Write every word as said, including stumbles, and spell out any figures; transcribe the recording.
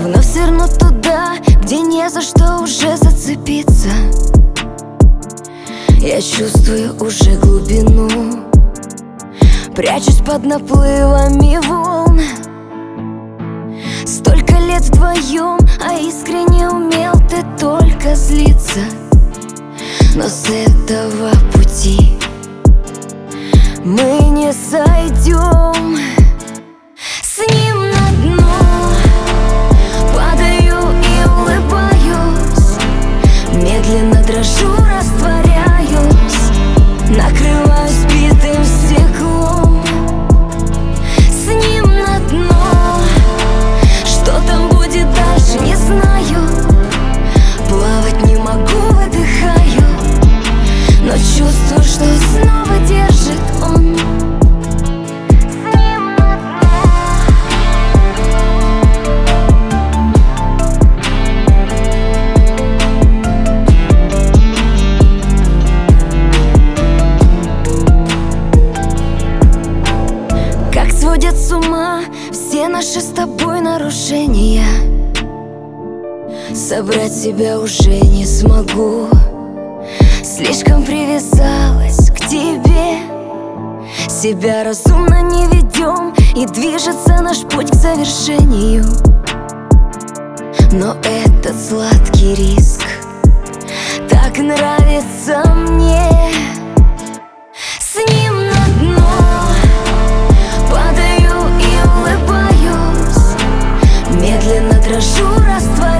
вновь сверну туда, где не за что уже зацепиться. Я чувствую уже глубину, прячусь под наплывами волн. Столько лет вдвоем, а искренне умел ты только злиться. Но с этого пути мы не сойдем. С ним на дно падаю и улыбаюсь, медленно дрожу, растворяюсь, накрываюсь битым стеклом. С ним на дно, что там будет дальше, не знаю. Плавать не могу, выдыхаю, но чувствую, что снова держит он. Как сводят с ума все наши с тобой нарушения. Собрать себя уже не смогу, слишком привязалась к тебе. Себя разумно не ведем, и движется наш путь к завершению. Но этот сладкий риск так нравится мне. С ним на дно падаю и улыбаюсь, медленно дрожу, растворяюсь,